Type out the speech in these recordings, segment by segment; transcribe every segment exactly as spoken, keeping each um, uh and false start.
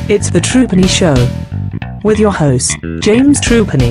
It's the Trupany Show with your host, James Trupany.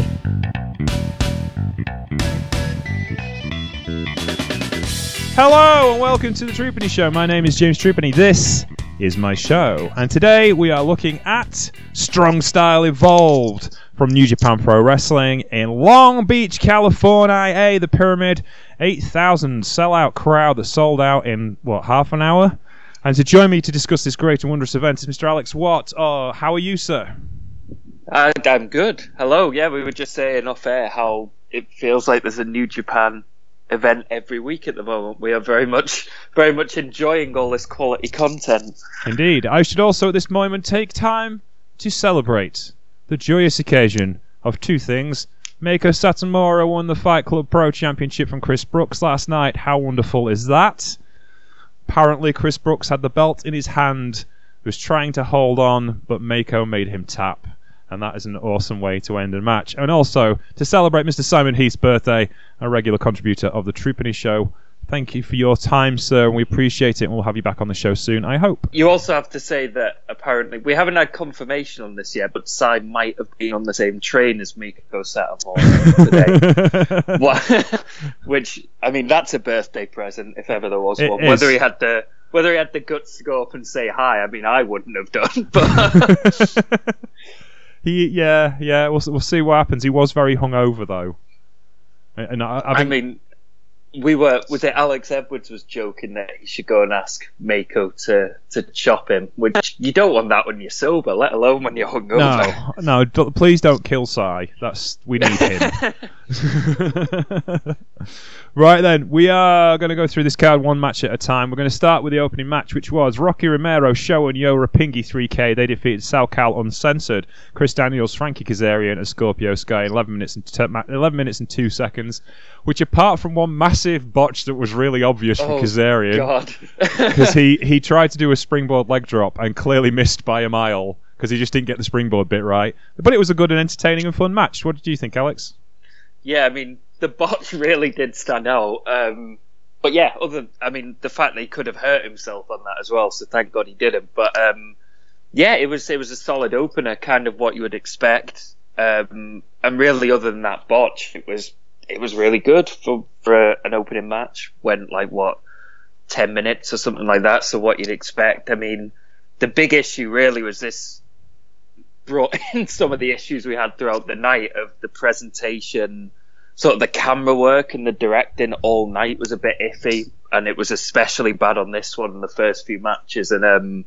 Hello and welcome to the Trupany Show. My name is James Trupany. This is my show. And today we are looking at Strong Style Evolved from New Japan Pro Wrestling in Long Beach, California. Hey, the Pyramid. eight thousand sellout crowd that sold out in, what, half an hour? And to join me to discuss this great and wondrous event is Mister Alex Watt. Oh, how are you, sir? Uh, I'm good. Hello. Yeah, we were just saying off air how it feels like there's a New Japan event every week at the moment. We are very much, very much enjoying all this quality content. Indeed. I should also at this moment take time to celebrate the joyous occasion of two things. Meiko Satomura won the Fight Club Pro Championship from Chris Brooks last night. How wonderful is that? Apparently Chris Brooks had the belt in his hand, was trying to hold on, but Meiko made him tap. And that is an awesome way to end a match. And also, to celebrate Mister Simon Heath's birthday, a regular contributor of the Trupany Show. Thank you for your time, sir, and we appreciate it, and we'll have you back on the show soon, I hope. You also have to say that, apparently, we haven't had confirmation on this yet, but Sai might have been on the same train as Meiko Satomura today. What, which, I mean, that's a birthday present, if ever there was it one. Is. Whether he had the whether he had the guts to go up and say hi, I mean, I wouldn't have done, but... he, yeah, yeah, we'll, we'll see what happens. He was very hungover, though. And I, I, I mean... We were, was it Alex Edwards was joking that he should go and ask Meiko to, to chop him, which you don't want that when you're sober, let alone when you're hungover. No, no, d- please don't kill Sai. That's, we need him. Right then, we are going to go through this card one match at a time. We're going to start with the opening match, which was Rocky Romero, Sho and Yo Roppongi three K. They defeated Sal Cal Uncensored, Chris Daniels, Frankie Kazarian, and Scorpio Sky in eleven minutes and t- eleven minutes and two seconds. Which, apart from one massive botch that was really obvious for oh, Kazarian, because he, he tried to do a springboard leg drop and clearly missed by a mile because he just didn't get the springboard bit right. But it was a good and entertaining and fun match. What did you think, Alex? Yeah, I mean, the botch really did stand out. Um, but yeah, other, I mean, the fact that he could have hurt himself on that as well, so thank God he didn't. But um, yeah, it was it was a solid opener, kind of what you would expect. Um, and really, other than that botch, it was it was really good for for a, an opening match. Went like what ten minutes or something like that. So what you'd expect. I mean, the big issue really was this brought in some of the issues we had throughout the night of the presentation. Sort of the camera work and the directing all night was a bit iffy, and it was especially bad on this one in the first few matches. And um,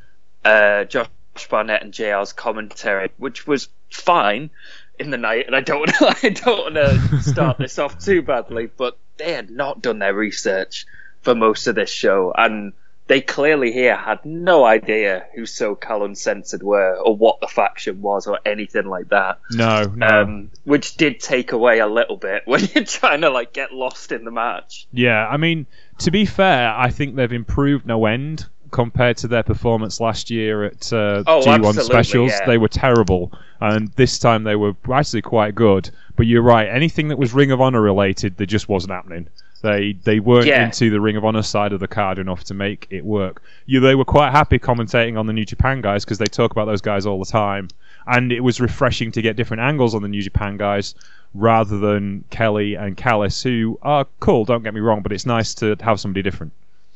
uh, Josh Barnett and J R's commentary, which was fine in the night, and I don't want to, I don't want to start this off too badly, but they had not done their research for most of this show, and they clearly here had no idea who SoCal Uncensored were or what the faction was or anything like that. No, no. Um, which did take away a little bit when you're trying to like get lost in the match. Yeah, I mean, to be fair, I think they've improved no end compared to their performance last year at uh, oh, G one Specials. Yeah. They were terrible, and this time they were actually quite good. But you're right, anything that was Ring of Honor related, there just wasn't happening. They they weren't yeah. into the Ring of Honor side of the card enough to make it work. You, they were quite happy commentating on the New Japan guys because they talk about those guys all the time, and it was refreshing to get different angles on the New Japan guys rather than Kelly and Callis, who are cool, don't get me wrong, but it's nice to have somebody different.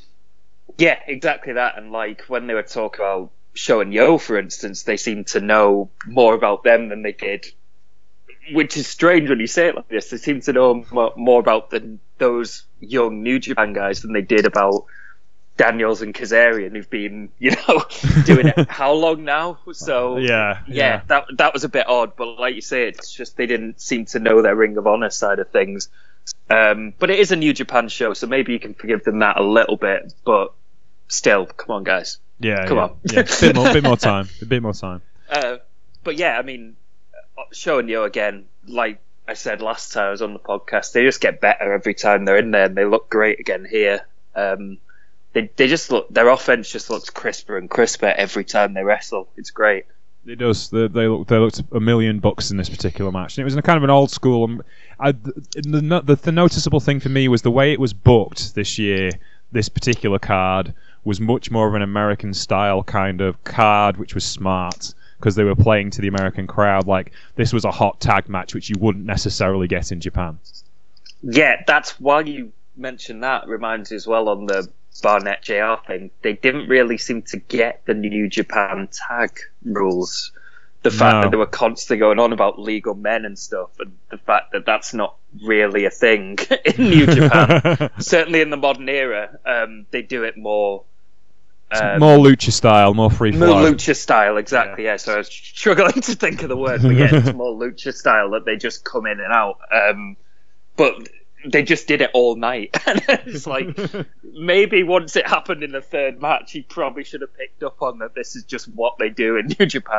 Yeah, exactly that. And like when they were talking about Sho and Yo, for instance, they seemed to know more about them than they did, which is strange when you say it like this. They seem to know more about the, those young New Japan guys than they did about Daniels and Kazarian, who've been, you know, doing it how long now? So yeah, yeah, yeah, that that was a bit odd. But like you say, it's just they didn't seem to know their Ring of Honor side of things. Um, but it is a New Japan show, so maybe you can forgive them that a little bit. But still, come on, guys. Yeah, come yeah, on. yeah. A bit more, bit more time. A bit more time. Uh, but yeah, I mean, showing you again, like I said last time I was on the podcast, they just get better every time they're in there, and they look great again here. Um, they they just look, their offense just looks crisper and crisper every time they wrestle. It's great. It does. They, they look they looked a million bucks in this particular match, and it was in a kind of an old school. Um, I, the, the the noticeable thing for me was the way it was booked this year. This particular card was much more of an American style kind of card, which was smart because they were playing to the American crowd. Like, this was a hot tag match, which you wouldn't necessarily get in Japan. Yeah, that's why you mentioned that. Reminds me as well on the Barnett J R thing. They didn't really seem to get the New Japan tag rules. The fact No. that they were constantly going on about legal men and stuff, and the fact that that's not really a thing in New Japan. Certainly in the modern era, um, they do it more. Um, more lucha style, more free more flow. lucha style, exactly. Yeah. yeah, so I was struggling to think of the word, but yeah, it's more lucha style that they just come in and out. Um, but they just did it all night, and it's like maybe once it happened in the third match, he probably should have picked up on that. This is just what they do in New Japan.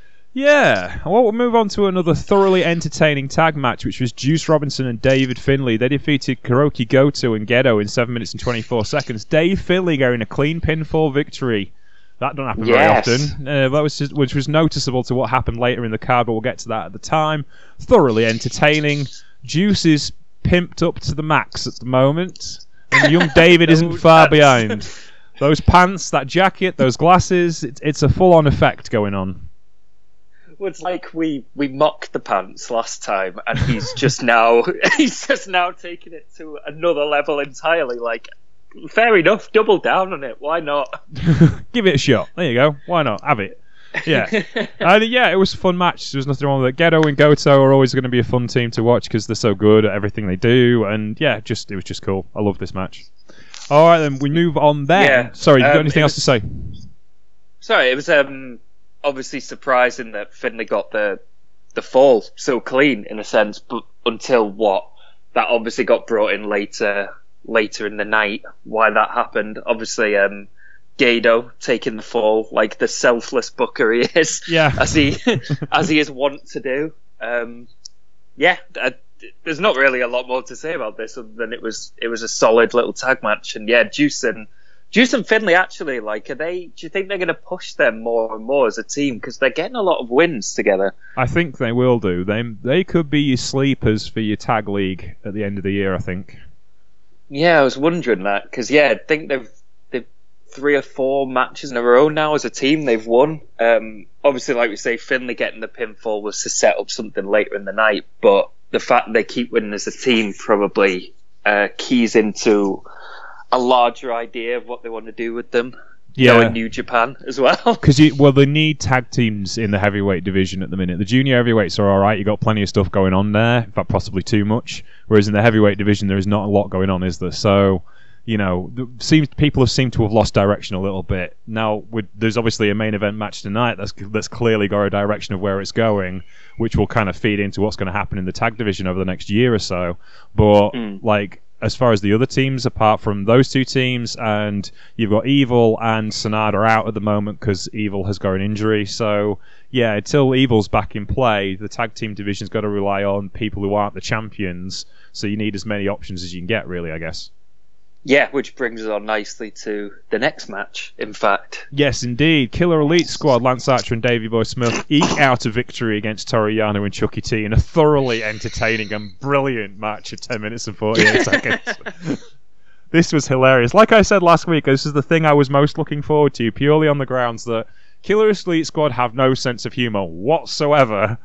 Yeah, well, we'll move on to another thoroughly entertaining tag match, which was Juice Robinson and David Finlay. They defeated Kuroki Goto and Gedo in seven minutes and twenty-four seconds. Dave Finlay getting a clean pinfall victory. That don't happen Yes. very often. Uh, that was just, which was noticeable to what happened later in the card, but we'll get to that at the time. Thoroughly entertaining. Juice is pimped up to the max at the moment, and young David isn't Those far pants. behind. Those pants, that jacket, those glasses, it, it's a full-on effect going on. Well, it's like we, we mocked the pants last time, and he's just now he's just now taking it to another level entirely. Like, fair enough, double down on it. Why not? Give it a shot. There you go. Why not? Have it. Yeah. And yeah, it was a fun match. There was nothing wrong with it. Gedo and Goto are always going to be a fun team to watch because they're so good at everything they do. And yeah, just it was just cool. I love this match. All right, then we move on then. Yeah, Sorry, you got um, anything it else to say? Sorry, it was um, obviously surprising that Finlay got the the fall so clean in a sense, but until what that obviously got brought in later later in the night. Why that happened? Obviously, um, Gedo taking the fall like the selfless booker he is, Yeah. as he as he is wont to do. Um, yeah, I, there's not really a lot more to say about this other than it was it was a solid little tag match, and yeah, Juice and Juice and Finlay actually, like, are they? Do you think they're going to push them more and more as a team because they're getting a lot of wins together? I think they will do. They they could be your sleepers for your tag league at the end of the year, I think. Yeah, I was wondering that because yeah, I think they've they've three or four matches in a row now as a team they've won. Um, obviously, like we say, Finlay getting the pinfall was to set up something later in the night, but the fact that they keep winning as a team probably uh, keys into a larger idea of what they want to do with them. Yeah. Knowing New Japan as well. Because you, well, they need tag teams in the heavyweight division at the minute. The junior heavyweights are all right. You got plenty of stuff going on there. In fact, possibly too much. Whereas in the heavyweight division, there is not a lot going on, is there? So, you know, the, seems people have seemed to have lost direction a little bit. Now, with, there's obviously a main event match tonight that's that's clearly got a direction of where it's going, which will kind of feed into what's going to happen in the tag division over the next year or so. But Mm. like, as far as the other teams, apart from those two teams, and you've got Evil and Sonata out at the moment because Evil has got an injury. So, yeah, until Evil's back in play, the tag team division's got to rely on people who aren't the champions. So you need as many options as you can get, really, I guess. Yeah, which brings us on nicely to the next match, in fact. Yes, indeed. Killer Elite Squad, Lance Archer and Davey Boy Smith eke out a victory against Toru Yano and Chucky T in a thoroughly entertaining and brilliant match of ten minutes and forty-eight seconds. This was hilarious. Like I said last week, this is the thing I was most looking forward to, purely on the grounds that Killer Elite Squad have no sense of humour whatsoever.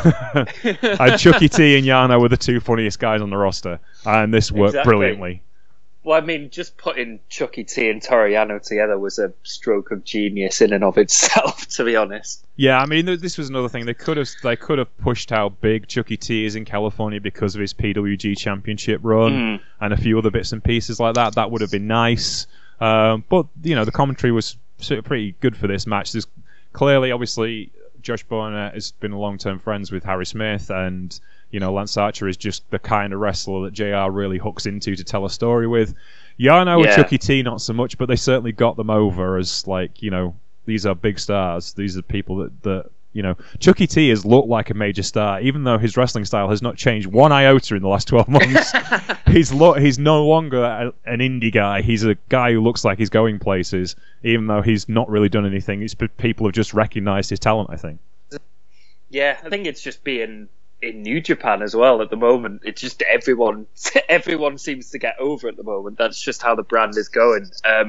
And Chucky T and Yano were the two funniest guys on the roster, and this worked Exactly. brilliantly. Well, I mean, just putting Chucky T and Toru Yano together was a stroke of genius in and of itself, to be honest. Yeah, I mean, th- this was another thing. They could have they could have pushed how big Chucky T is in California because of his P W G Championship run Mm. and a few other bits and pieces like that. That would have been nice. Um, but, you know, the commentary was sort of pretty good for this match. There's clearly, obviously, Josh Barnett has been long-term friends with Harry Smith, and you know, Lance Archer is just the kind of wrestler that J R really hooks into to tell a story with. Yano Yeah. and Chucky T, not so much, but they certainly got them over as, like, you know, these are big stars. These are people that, that you know, Chucky T has looked like a major star, even though his wrestling style has not changed one iota in the last twelve months. he's lo- he's no longer a, an indie guy. He's a guy who looks like he's going places, even though he's not really done anything. It's, people have just recognised his talent, I think. Yeah, I think it's just being in New Japan as well at the moment. It's just everyone everyone seems to get over at the moment. That's just how the brand is going. Um,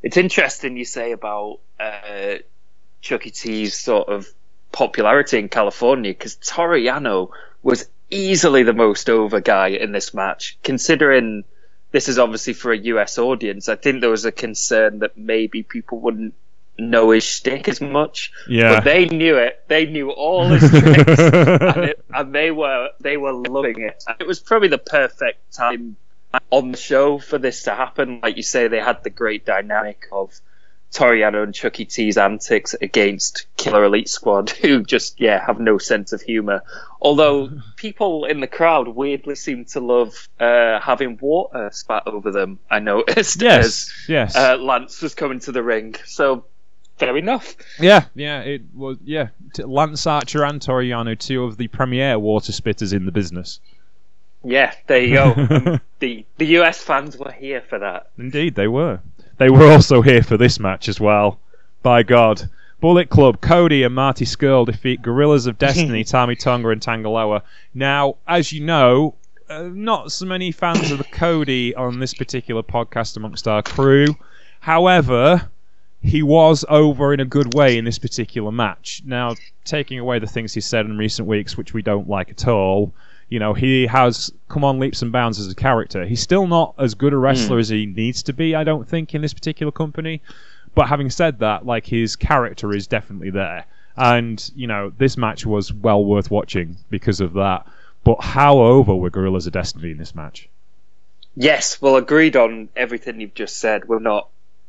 it's interesting you say about uh, Chuck E. T's sort of popularity in California, because Toru Yano was easily the most over guy in this match, considering this is obviously for a U S audience. I think there was a concern that maybe people wouldn't know his shtick as much, yeah. but they knew it. They knew all his tricks, and, it, and they were they were loving it. It was probably the perfect time on the show for this to happen. Like you say, they had the great dynamic of Toru Yano and Chuck E. T's antics against Killer Elite Squad, who just yeah have no sense of humour. Although people in the crowd weirdly seem to love uh, having water spat over them, I noticed. Yes, as, yes. Uh, Lance was coming to the ring, so fair enough. Yeah, yeah, it was. Yeah, Lance Archer and Toru Yano, two of the premier water spitters in the business. Yeah, there you go. um, the the U S fans were here for that. Indeed, they were. They were also here for this match as well. By God. Bullet Club, Cody and Marty Scurll defeat Gorillas of Destiny, Tama Tonga and Tangaloa. Now, as you know, uh, not so many fans of the Cody on this particular podcast amongst our crew. However, he was over in a good way in this particular match. Now, taking away the things he said in recent weeks, which we don't like at all, you know, he has come on leaps and bounds as a character. He's still not as good a wrestler mm. as he needs to be, I don't think, in this particular company. But having said that, like, his character is definitely there. And, you know, this match was well worth watching because of that. But how over were Gorillas of Destiny in this match? Yes, well, agreed on everything you've just said. We're not...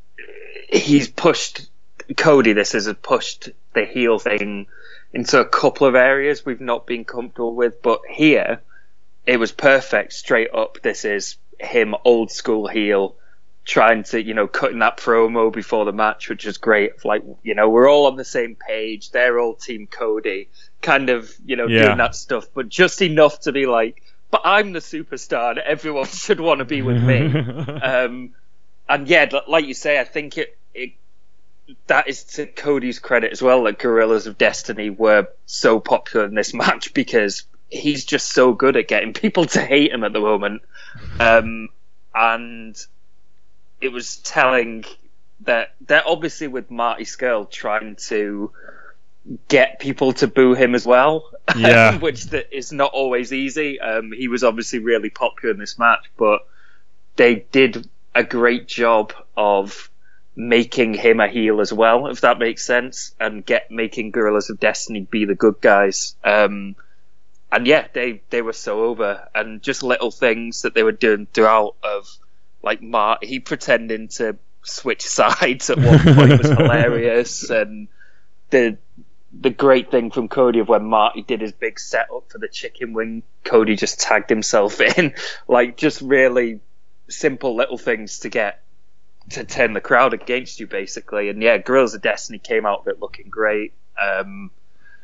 He's pushed... Cody, this has pushed the heel thing into a couple of areas we've not been comfortable with. But here, it was perfect. Straight up, this is him, old school heel, trying to, you know, cutting that promo before the match, which is great. Like, you know, we're all on the same page. They're all Team Cody, kind of, you know, yeah. doing that stuff, but just enough to be like, but I'm the superstar and everyone should want to be with me. um, and yeah, like you say, I think it, it, that is to Cody's credit as well, that Gorillas of Destiny were so popular in this match, because he's just so good at getting people to hate him at the moment. Um, and it was telling that they're obviously with Marty Scurll trying to get people to boo him as well, yeah. which that is not always easy. Um, he was obviously really popular in this match, but they did a great job of making him a heel as well, if that makes sense, and get making Gorillas of Destiny be the good guys. Um, and yeah, they, they were so over, and just little things that they were doing throughout of, like, Marty, he pretending to switch sides at one point was hilarious, and the the great thing from Cody of when Marty did his big setup for the chicken wing, Cody just tagged himself in, like, just really simple little things to get to turn the crowd against you, basically. And yeah, Gorillas of Destiny came out of it looking great, um,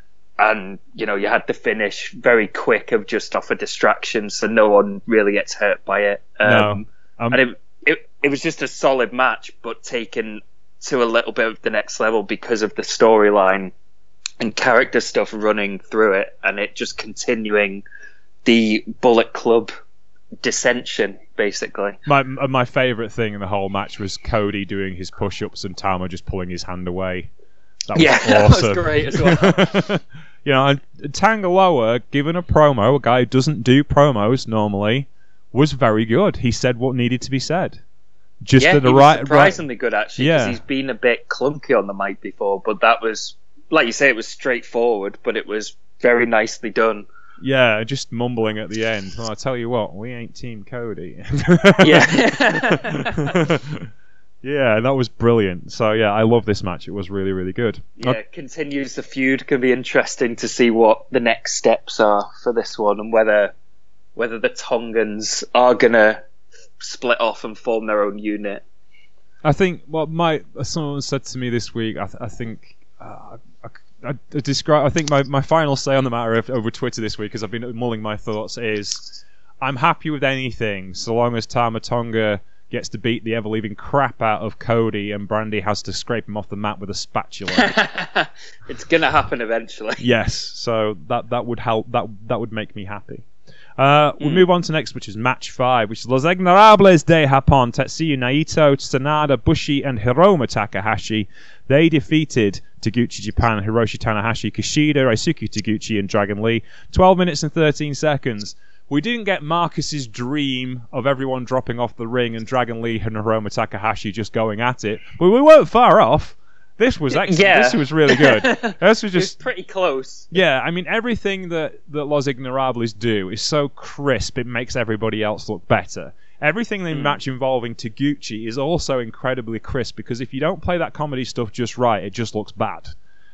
and you know, you had the finish very quick of just off a distraction, so no one really gets hurt by it. Um, no. Um, and it, it it was just a solid match, but taken to a little bit of the next level because of the storyline and character stuff running through it, and it just continuing the Bullet Club dissension, basically. My my favourite thing in the whole match was Cody doing his push-ups and Tama just pulling his hand away. That was yeah, awesome. That was great as well. You know, and Tangaloa, given a promo, a guy who doesn't do promos normally, was very good. He said what needed to be said. Just yeah, at the he right, was surprisingly right... good, actually, because yeah. he's been a bit clunky on the mic before, but that was, like you say, it was straightforward, but it was very nicely done. Yeah, just mumbling at the end. Well, I tell you what, we ain't Team Cody. yeah. Yeah, that was brilliant. So yeah, I love this match. It was really, really good. Yeah, it continues the feud. Can be interesting to see what the next steps are for this one, and whether whether the Tongans are gonna split off and form their own unit. I think what my someone said to me this week. I, th- I think uh, I, I, I describe. I think my, my final say on the matter over Twitter this week, as I've been mulling my thoughts, is I'm happy with anything so long as Tama Tonga gets to beat the ever-leaving crap out of Cody and Brandy has to scrape him off the mat with a spatula. It's gonna happen eventually. Yes, so that that would help. That that would make me happy. Uh, we Mm. move on to next, which is match five, which is Los Ignorables de Japón, Tetsuya Naito, Sanada, Bushi, and Hiroma Takahashi. They defeated Taguchi Japan, Hiroshi Tanahashi, Kushida, Ryosuke Taguchi, and Dragon Lee. twelve minutes and thirteen seconds. We didn't get Marcus's dream of everyone dropping off the ring and Dragon Lee and Hiroma Takahashi just going at it, but we weren't far off. This was excellent. Yeah. This was really good. This was It's just pretty close. yeah. I mean, everything that that Los Ignorables do is so crisp. It makes everybody else look better. Everything in Mm. match involving Taguchi is also incredibly crisp because if you don't play that comedy stuff just right, it just looks bad.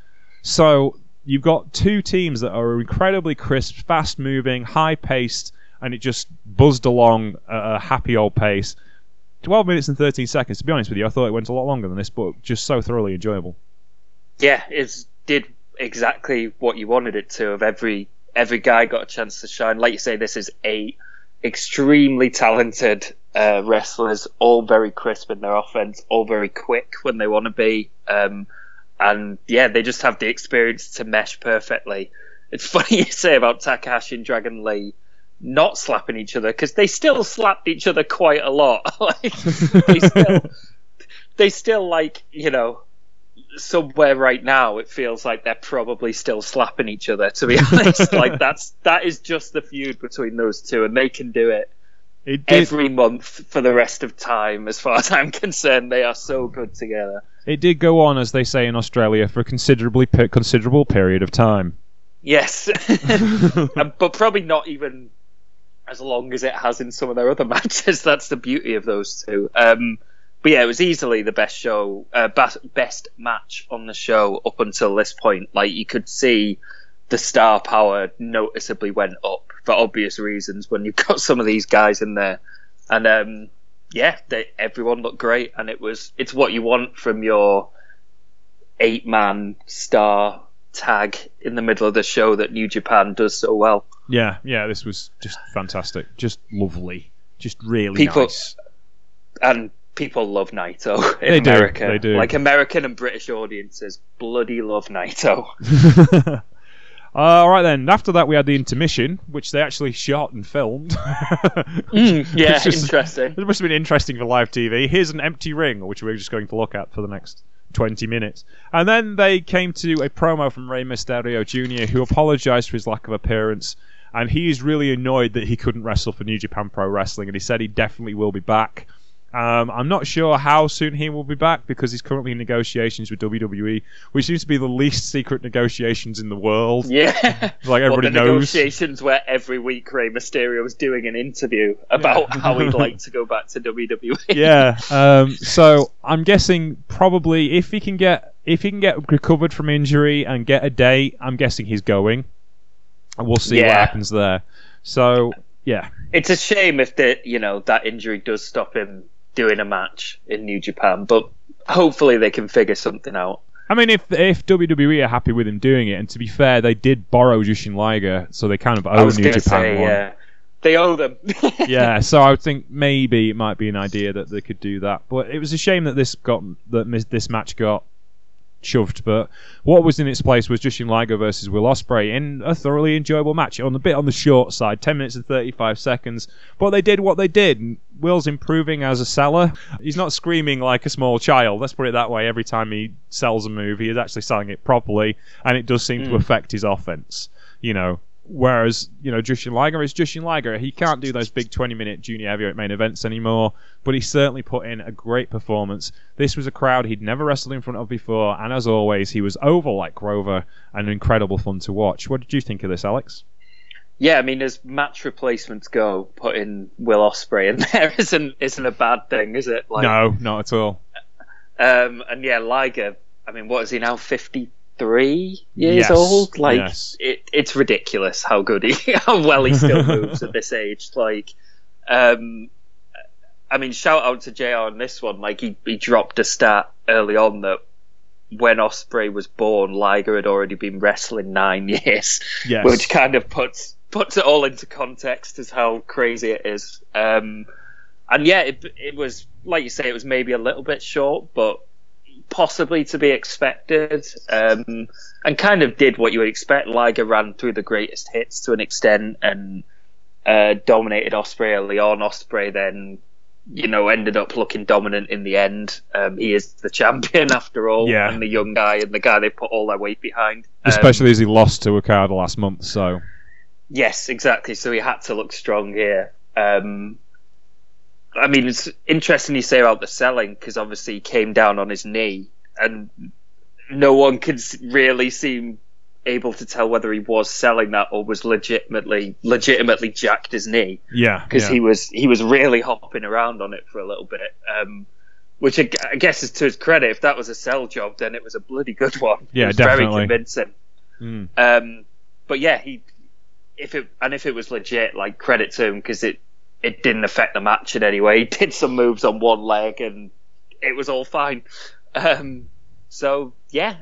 So you've got two teams that are incredibly crisp, fast-moving, high-paced, and it just buzzed along at a happy old pace. twelve minutes and thirteen seconds. To be honest with you, I thought it went a lot longer than this, but just so thoroughly enjoyable. Yeah, it did exactly what you wanted it to. Of every every guy got a chance to shine. Like you say, this is eight extremely talented uh, wrestlers, all very crisp in their offense, all very quick when they want to be, um, and yeah, they just have the experience to mesh perfectly. It's funny you say about Takahashi and Dragon Lee not slapping each other, because they still slapped each other quite a lot. Like, they still, they still like, you know, somewhere right now it feels like they're probably still slapping each other, to be honest. Like that's that is just the feud between those two, and they can do it, It did, every month for the rest of time. As far as I'm concerned, they are so good together. it did go on, as they say in Australia, for a considerably pe- considerable period of time. Yes. Um, but probably not even as long as it has in some of their other matches. That's the beauty of those two. Um, but yeah, it was easily the best show, uh, best, best match on the show up until this point. Like, you could see the star power noticeably went up for obvious reasons when you've got some of these guys in there. And um, yeah, they, everyone looked great, and it was it's what you want from your eight-man star tag in the middle of the show that New Japan does so well. Yeah, yeah, this was just fantastic. Just lovely. Just really People- nice. And people love Naito in They do, America. they do. Like, American and British audiences bloody love Naito. uh, all right then. After that, we had the intermission, which they actually shot and filmed. Mm, yeah, It's just- interesting. It must have been interesting for live T V. Here's an empty ring, which we're just going to look at for the next twenty minutes. And then they came to a promo from Rey Mysterio Junior, who apologised for his lack of appearance. And he is really annoyed that he couldn't wrestle for New Japan Pro Wrestling, and he said he definitely will be back. Um, I'm not sure how soon he will be back, because he's currently in negotiations with W W E, which seems to be the least secret negotiations in the world. Yeah. Like everybody well, the knows. negotiations where every week Rey Mysterio was doing an interview about Yeah. how he'd like to go back to W W E. Yeah. Um, so I'm guessing probably if he can get if he can get recovered from injury and get a date, I'm guessing he's going. And we'll see what Yeah. happens there. So yeah. It's a shame if the you know that injury does stop him doing a match in New Japan, but hopefully they can figure something out. I mean, if if W W E are happy with him doing it, and to be fair, they did borrow Jushin Liger, so they kind of I owe was New going to Japan say, one. yeah, they owe them. Yeah, so I would think maybe it might be an idea that they could do that. But it was a shame that this got that mis- this match got shoved. But what was in its place was Jushin Liger versus Will Ospreay in a thoroughly enjoyable match, on a bit on the short side, ten minutes and thirty-five seconds. But they did what they did. Will's improving as a seller. He's not screaming like a small child, let's put it that way. Every time he sells a move, he is actually selling it properly, and it does seem Mm. to affect his offense. You know. Whereas, you know, Jushin Liger is Jushin Liger. He can't do those big twenty-minute junior heavyweight main events anymore, but he certainly put in a great performance. This was a crowd he'd never wrestled in front of before, and as always, he was over like Grover and incredible fun to watch. What did you think of this, Alex? Yeah, I mean, as match replacements go, putting Will Ospreay in there isn't isn't a bad thing, is it? Like, No, not at all. Um, and yeah, Liger. I mean, what is he now? fifty-three years Yes, old. Like, yes. it, it's ridiculous how good he, how well he still moves at this age. Like, um, I mean, shout out to J R on this one. Like, he he dropped a stat early on that when Ospreay was born, Liger had already been wrestling nine years, Yes. which kind of puts puts it all into context as how crazy it is. Um, and yeah, it it was, like you say, it was maybe a little bit short, but possibly to be expected, um, and kind of did what you would expect. Liger ran through the greatest hits to an extent, and uh, dominated Ospreay early on. Ospreay then, you know, ended up looking dominant in the end. Um, he is the champion after all, yeah. and the young guy and the guy they put all their weight behind. Especially um, as he lost to Okada last month, so... Yes, exactly. So he had to look strong here. Um, I mean, it's interesting you say about the selling, because obviously he came down on his knee, and no one could really seem able to tell whether he was selling that or was legitimately legitimately jacked his knee. Yeah, because yeah. he was he was really hopping around on it for a little bit, um, which I, I guess is to his credit. If that was a sell job, then it was a bloody good one. Yeah, it was definitely very convincing. Mm. Um, but yeah, he if it and if it was legit, like credit to him because it it didn't affect the match in any way. He did some moves on one leg and it was all fine. Um, so yeah,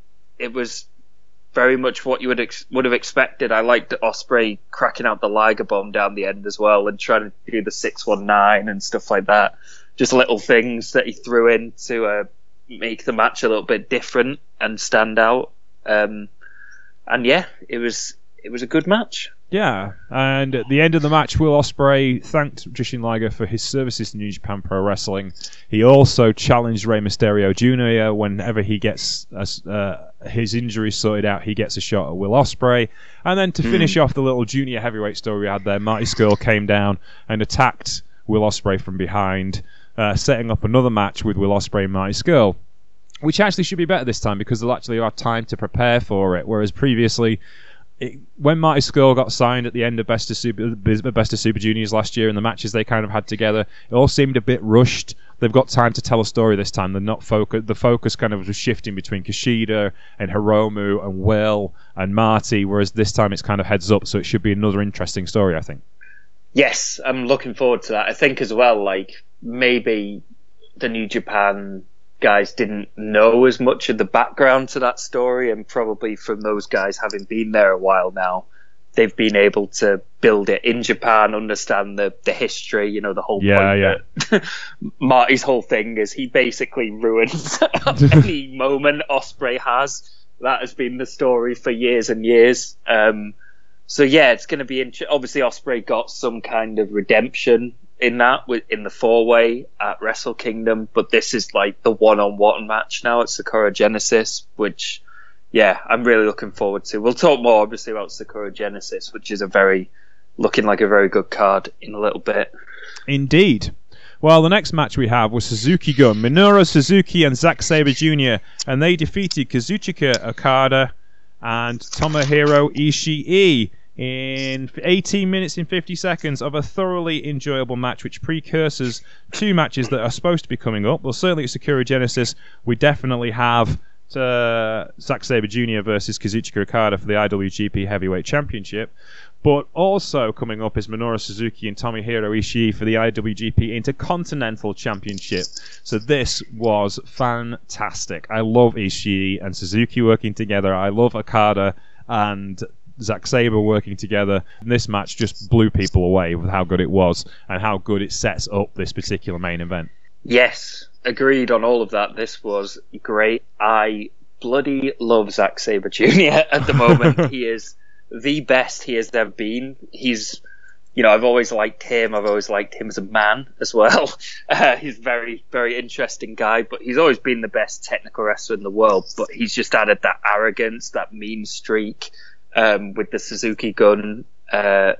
it was very much what you would ex- would have expected. I liked Ospreay cracking out the Liger bomb down the end as well and trying to do the six one nine and stuff like that. Just little things that he threw in to uh, make the match a little bit different and stand out. Um, and yeah, it was it was a good match. Yeah, and at the end of the match, Will Ospreay thanked Jushin Liger for his services to New Japan Pro Wrestling. He also challenged Rey Mysterio Junior Whenever he gets uh, his injuries sorted out, he gets a shot at Will Ospreay. And then to finish mm. off the little junior heavyweight story we had there, Marty Scurll came down and attacked Will Ospreay from behind, uh, setting up another match with Will Ospreay and Marty Scurll, which actually should be better this time because they'll actually have time to prepare for it, whereas previously... It, when Marty Scurll got signed at the end of Best of Super Best of Super Juniors last year and the matches they kind of had together, it all seemed a bit rushed. They've got time to tell a story this time. They're not focused. The focus kind of was shifting between Kushida and Hiromu and Will and Marty, whereas this time it's kind of heads up. So it should be another interesting story, I think. Yes, I'm looking forward to that. I think as well, like maybe the New Japan guys didn't know as much of the background to that story, and probably from those guys having been there a while now, they've been able to build it in Japan, understand the, the history, you know, the whole yeah, point yeah. that Marty's whole thing is he basically ruins any moment Ospreay has. That has been the story for years and years. Um, so yeah, it's going to be int- obviously Ospreay got some kind of redemption in that, in the four-way at Wrestle Kingdom, but this is like the one-on-one match now at Sakura Genesis, which, yeah, I'm really looking forward to. We'll talk more, obviously, about Sakura Genesis, which is a very, looking like a very good card in a little bit. Indeed. Well, the next match we have was Suzuki Gun, Minoru Suzuki and Zack Sabre Junior, and they defeated Kazuchika Okada and Tomohiro Ishii in eighteen minutes and fifty seconds of a thoroughly enjoyable match, which precurses two matches that are supposed to be coming up. Well, certainly at Sakura Genesis, we definitely have uh, Zack Sabre Junior versus Kazuchika Okada for the I W G P Heavyweight Championship. But also coming up is Minoru Suzuki and Tomohiro Ishii for the I W G P Intercontinental Championship. So this was fantastic. I love Ishii and Suzuki working together. I love Okada and Zack Sabre working together. And this match just blew people away with how good it was and how good it sets up this particular main event. Yes, agreed on all of that. This was great. I bloody love Zack Sabre Junior at the moment. He is the best he has ever been. He's, you know, I've always liked him. I've always liked him as a man as well. Uh, he's a very, very interesting guy, but he's always been the best technical wrestler in the world. But he's just added that arrogance, that mean streak, um, with the Suzuki Gun uh,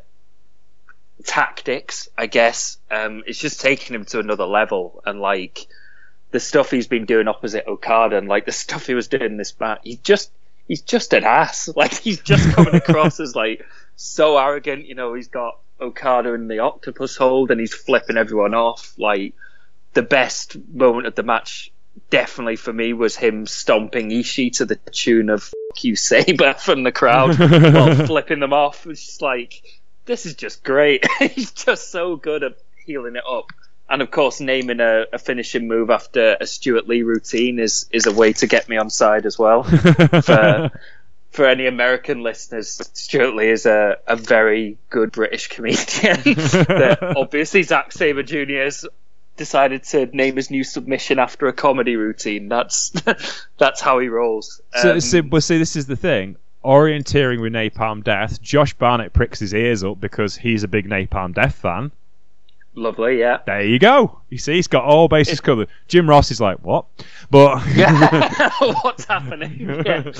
tactics, I guess. Um, it's just taking him to another level. And, like, the stuff he's been doing opposite Okada and, like, the stuff he was doing in this match, he just... He's just an ass. Like, he's just coming across as, like, so arrogant. You know, he's got Okada in the octopus hold and he's flipping everyone off. Like, the best moment of the match, definitely for me, was him stomping Ishii to the tune of Fuck You Sabre from the crowd while flipping them off. It's just like, this is just great. He's just so good at healing it up. And of course, naming a, a finishing move after a Stuart Lee routine is, is a way to get me on side as well. for, for any American listeners, Stuart Lee is a, a very good British comedian that obviously Zack Sabre Junior has decided to name his new submission after a comedy routine. That's that's how he rolls. Um, so, so, well, see, this is the thing. orienteering with Napalm Death. Josh Barnett pricks his ears up because he's a big Napalm Death fan. Lovely, yeah. There you go. You see, he's got all bases covered. Jim Ross is like, what? But yeah. What's happening? Yeah.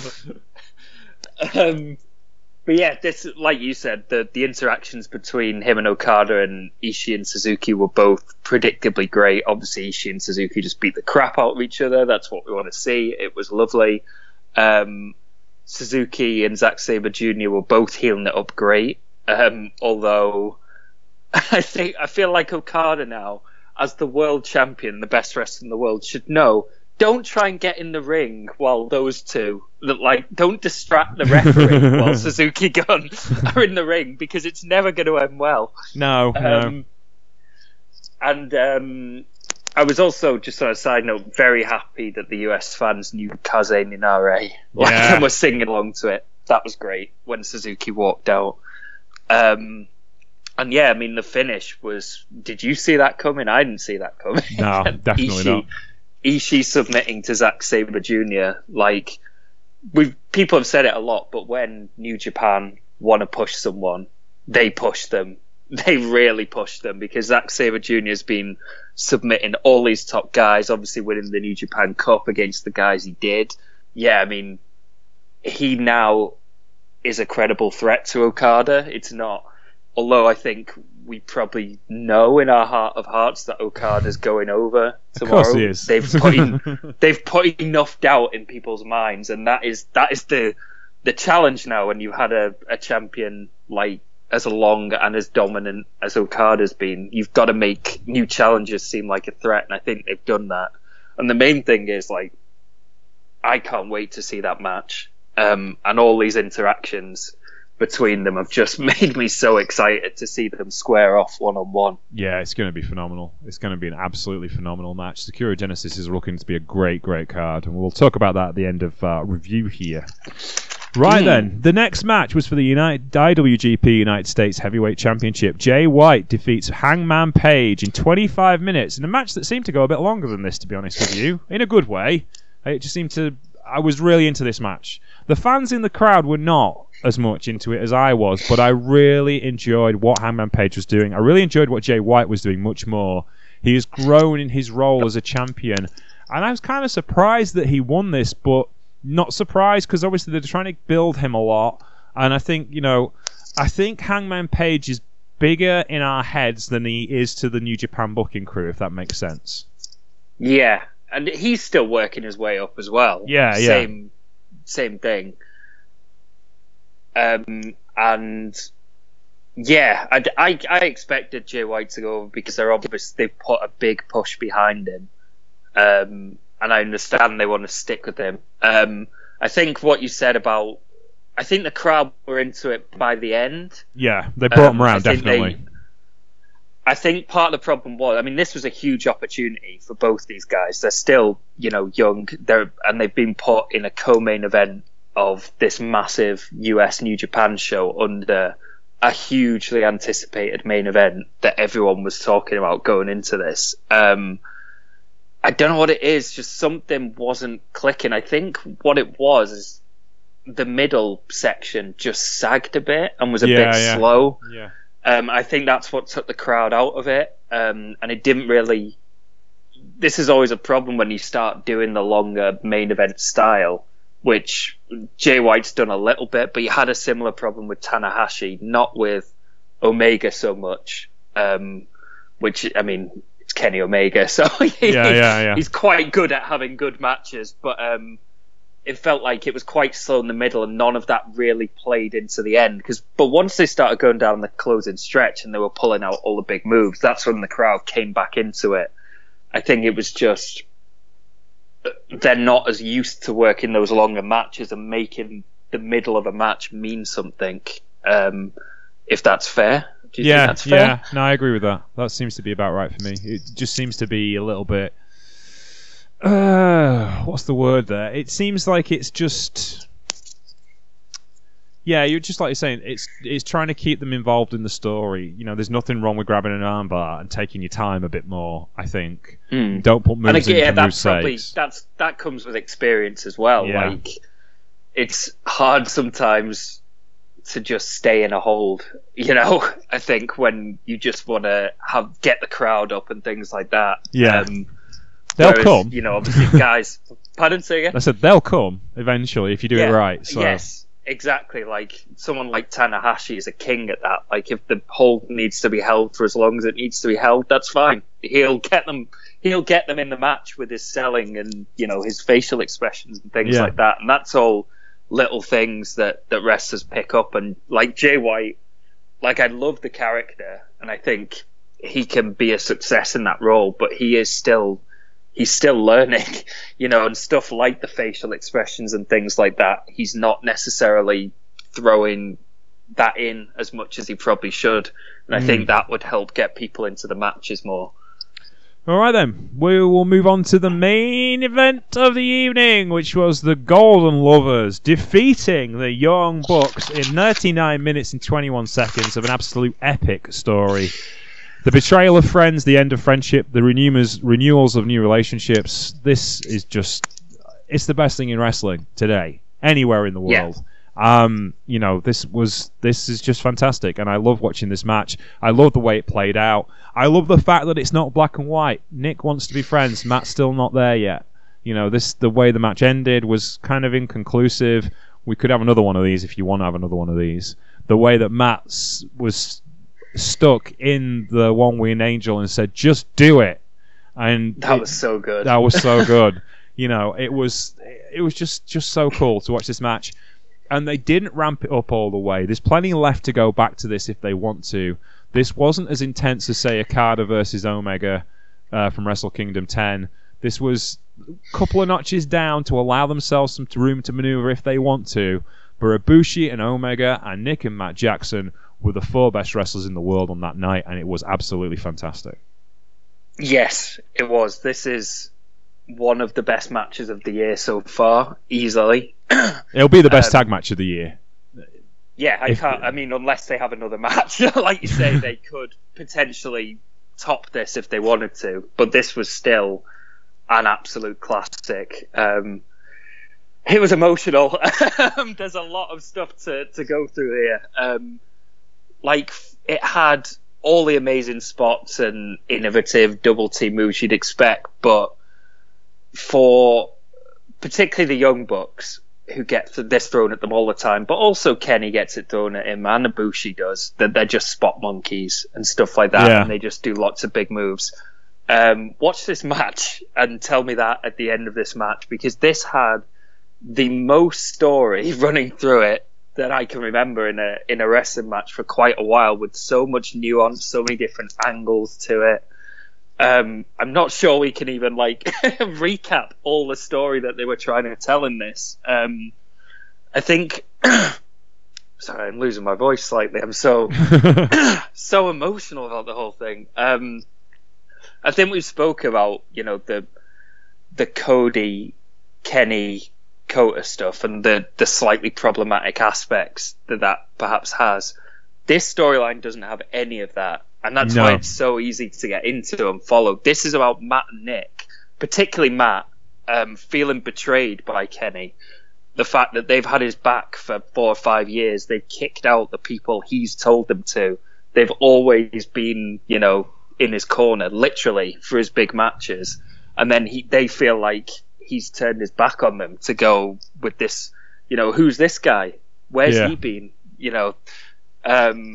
Um, but yeah, this, like you said, the the interactions between him and Okada and Ishii and Suzuki were both predictably great. Obviously, Ishii and Suzuki just beat the crap out of each other. That's what we want to see. It was lovely. Um, Suzuki and Zack Sabre Junior were both healing it up great. Um, although I think I feel like Okada now, as the world champion, the best wrestler in the world, should know. Don't try and get in the ring while those two, like, don't distract the referee while Suzuki Gun are in the ring, because it's never going to end well. No, um, no. And um, I was also, just on a side note, very happy that the U S fans knew Kaze Ninare, like, Yeah. and were singing along to it. That was great when Suzuki walked out. Um, and yeah, I mean, the finish was. Did you see that coming? I didn't see that coming. No, definitely Ishii, not. Ishii submitting to Zack Sabre Junior Like, we've people have said it a lot, but when New Japan want to push someone, they push them. They really push them, because Zack Sabre Junior has been submitting all these top guys, obviously winning the New Japan Cup against the guys he did. Yeah, I mean, he now is a credible threat to Okada. It's not, although I think we probably know in our heart of hearts that Okada's going over tomorrow. Of course he is. They've put in, they've put enough doubt in people's minds, and that is that is the the challenge now. When you had a, a champion like as long and as dominant as Okada's been, you've got to make new challengers seem like a threat, and I think they've done that. And the main thing is, like, I can't wait to see that match, um, and all these interactions between them have just made me so excited to see them square off one on one. Yeah, it's going to be phenomenal. It's going to be an absolutely phenomenal match. Sakura Genesis is looking to be a great, great card, and we'll talk about that at the end of uh, review here. Right mm. then, the next match was for the United I W G P United States Heavyweight Championship. Jay White defeats Hangman Page in twenty-five minutes in a match that seemed to go a bit longer than this, to be honest with you, in a good way. It just seemed to. I was really into this match. The fans in the crowd were not as much into it as I was, but I really enjoyed what Hangman Page was doing. I really enjoyed what Jay White was doing much more. He has grown in his role as a champion, and I was kind of surprised that he won this, but not surprised, because obviously they're trying to build him a lot, and I think, you know, I think Hangman Page is bigger in our heads than he is to the New Japan booking crew, if that makes sense. Yeah, and he's still working his way up as well. Yeah, yeah. Same, same thing. Um, and yeah, I, I, I expected Jay White to go over, because they're obviously they've put a big push behind him, um, and I understand they want to stick with him. Um, I think what you said about, I think the crowd were into it by the end. Yeah, they brought um, him around, I definitely. They, I think part of the problem was, I mean, this was a huge opportunity for both these guys. They're still, you know, young, they're and they've been put in a co-main event of this massive U S New Japan show under a hugely anticipated main event that everyone was talking about going into this. Um, I don't know what it is, just something wasn't clicking. I think what it was is the middle section just sagged a bit and was a Yeah, bit yeah. slow. Yeah. Um, I think that's what took the crowd out of it, um, and it didn't really. This is always a problem when you start doing the longer main event style, which Jay White's done a little bit, but you had a similar problem with Tanahashi, not with Omega so much. Um, which, I mean, it's Kenny Omega, so he, Yeah, yeah, yeah. he's quite good at having good matches, but um, it felt like it was quite slow in the middle, and none of that really played into the end. Because, but once they started going down the closing stretch and they were pulling out all the big moves, that's when the crowd came back into it. I think it was just they're not as used to working those longer matches and making the middle of a match mean something. Um, if that's fair, do you yeah, think that's fair? yeah. No, I agree with that. That seems to be about right for me. It just seems to be a little bit. Uh, what's the word there? It seems like it's just. Yeah, you're just like you're saying. It's it's trying to keep them involved in the story. You know, there's nothing wrong with grabbing an armbar and taking your time a bit more. I think. Mm. Don't put moves And again, in yeah, for that's moves' probably sakes. that's that comes with experience as well. Yeah. Like it's hard sometimes to just stay in a hold, you know. I think when you just want to have get the crowd up and things like that. Yeah, um, they'll whereas, come. You know, obviously, guys. Pardon, say again. I said they'll come eventually if you do yeah, it right. So. Yes, exactly. Like someone like Tanahashi is a king at that. Like if the hold needs to be held for as long as it needs to be held, that's fine. He'll get them. He'll get them in the match with his selling and, you know, his facial expressions and things Yeah. like that. And that's all little things that, that wrestlers pick up. And like Jay White, like I love the character and I think he can be a success in that role, but he is still, he's still learning, you know, and stuff like the facial expressions and things like that. He's not necessarily throwing that in as much as he probably should. And I Mm. think that would help get people into the matches more. All right then, we will move on to the main event of the evening, which was the Golden Lovers defeating the Young Bucks in thirty-nine minutes and twenty-one seconds of an absolute epic story. The betrayal of friends, the end of friendship, the renewals, renewals of new relationships. This is just, it's the best thing in wrestling today, anywhere in the world. Yeah. Um, you know, this was this is just fantastic, and I love watching this match. I love the way it played out. I love the fact that it's not black and white. Nick wants to be friends. Matt's still not there yet. You know, this the way the match ended was kind of inconclusive. We could have another one of these if you want to have another one of these. The way that Matt s- was stuck in the one-winged angel and said, "Just do it," and That it- was so good. that was so good. You know, it was it was just just so cool to watch this match. And they didn't ramp it up all the way. There's plenty left to go back to this if they want to. This wasn't as intense as, say, Okada versus Omega uh, from Wrestle Kingdom ten. This was a couple of notches down to allow themselves some room to maneuver if they want to. But Ibushi and Omega and Nick and Matt Jackson were the four best wrestlers in the world on that night, and it was absolutely fantastic. Yes, it was. This is one of the best matches of the year so far, easily. It'll be the best Um, tag match of the year. Yeah, I If- can't. I mean, unless they have another match, like you say, they could potentially top this if they wanted to. But this was still an absolute classic. Um, it was emotional. There's a lot of stuff to, to go through here. Um, like it had all the amazing spots and innovative double team moves you'd expect, but for particularly the Young Bucks, who get this thrown at them all the time, but also Kenny gets it thrown at him, and Ibushi does, that they're just spot monkeys and stuff like that, Yeah. and they just do lots of big moves. Um, watch this match and tell me that at the end of this match, because this had the most story running through it that I can remember in a in a wrestling match for quite a while, with so much nuance, so many different angles to it. Um, I'm not sure we can even like recap all the story that they were trying to tell in this. Um, I think. Sorry, I'm losing my voice slightly. I'm so so emotional about the whole thing. Um, I think we've spoke about, you know, the the Cody, Kenny, Kota stuff and the the slightly problematic aspects that that perhaps has. This storyline doesn't have any of that. And that's No. why it's so easy to get into and follow. This is about Matt and Nick, particularly Matt, um, feeling betrayed by Kenny. The fact that they've had his back for four or five years, they've kicked out the people he's told them to. They've always been, you know, in his corner, literally, for his big matches. And then he, they feel like he's turned his back on them to go with this, you know, who's this guy? Where's Yeah. he been? You know, um,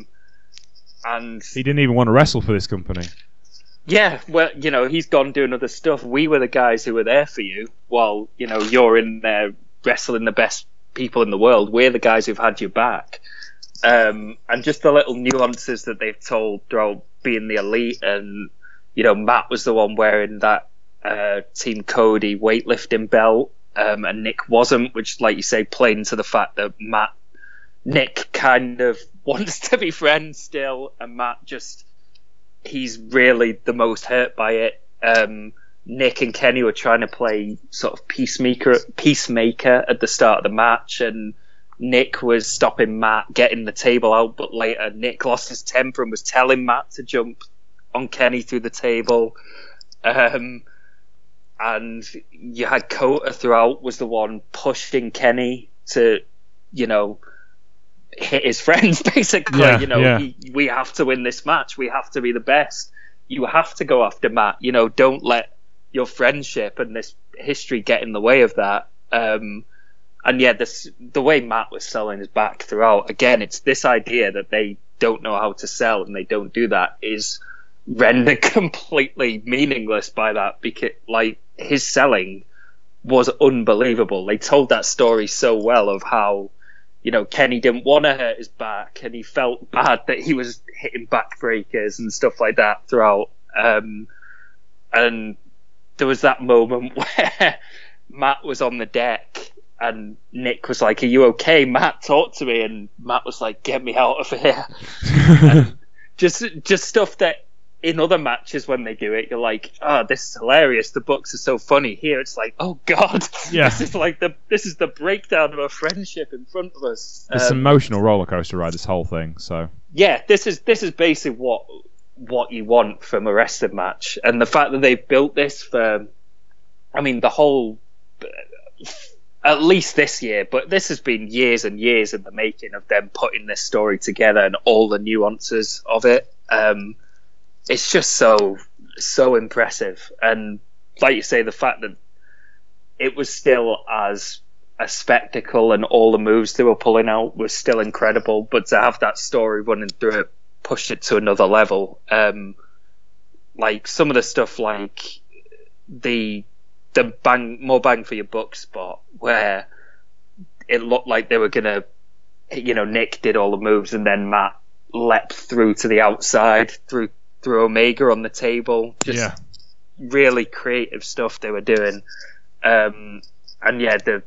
and He didn't even want to wrestle for this company. yeah, well, you know, he's gone doing other stuff. We were the guys who were there for you while, you know, you're in there wrestling the best people in the world. We're the guys who've had your back. Um, and just the little nuances that they've told throughout being the elite. And, you know, Matt was the one wearing that uh, Team Cody weightlifting belt. Um, and Nick wasn't, which, like you say, played into the fact that Matt, Nick kind of wants to be friends still. And Matt just, he's really the most hurt by it. Um, Nick and Kenny were trying to play sort of peacemaker, peacemaker at the start of the match, and Nick was stopping Matt getting the table out, but later Nick lost his temper and was telling Matt to jump on Kenny through the table. Um, and you had Kota throughout was the one pushing Kenny to, you know, hit his friends, basically. Yeah, you know, yeah. he, we have to win this match. We have to be the best. You have to go after Matt. You know, don't let your friendship and this history get in the way of that. Um, and yeah, this, the way Matt was selling his back throughout, again, it's this idea that they don't know how to sell and they don't do that is rendered completely meaningless by that, because like his selling was unbelievable. They told that story so well of how, you know, Kenny didn't want to hurt his back and he felt bad that he was hitting backbreakers and stuff like that throughout. Um, and there was that moment where Matt was on the deck and Nick was like, "Are you okay, Matt? Talk to me." And Matt was like, "Get me out of here." And just, just stuff that in other matches when they do it, you're like, "Oh, this is hilarious. The books are so funny." Here, it's like, "Oh God, Yeah. this is like the this is the breakdown of a friendship in front of us." It's an Um, emotional roller coaster ride, this whole thing. So yeah, this is this is basically what what you want from a wrestling match, and the fact that they've built this for, I mean, the whole, at least this year, but this has been years and years in the making of them putting this story together and all the nuances of it. Um, it's just so so impressive, and like you say, the fact that it was still as a spectacle and all the moves they were pulling out was still incredible, but to have that story running through it pushed it to another level. Um, like some of the stuff, like the the bang more bang for your buck spot, where it looked like they were gonna, you know, Nick did all the moves and then Matt leapt through to the outside through through Omega on the table. Just yeah, really creative stuff they were doing. Um, and yeah, the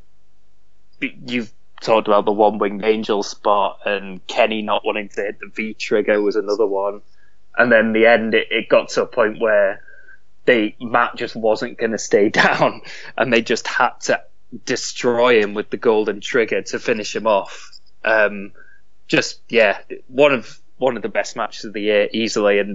you've talked about the one winged angel spot, and Kenny not wanting to hit the V trigger was another one. And then the end, it, it got to a point where they Matt just wasn't going to stay down, and they just had to destroy him with the golden trigger to finish him off. Um, just yeah, one of one of the best matches of the year easily, and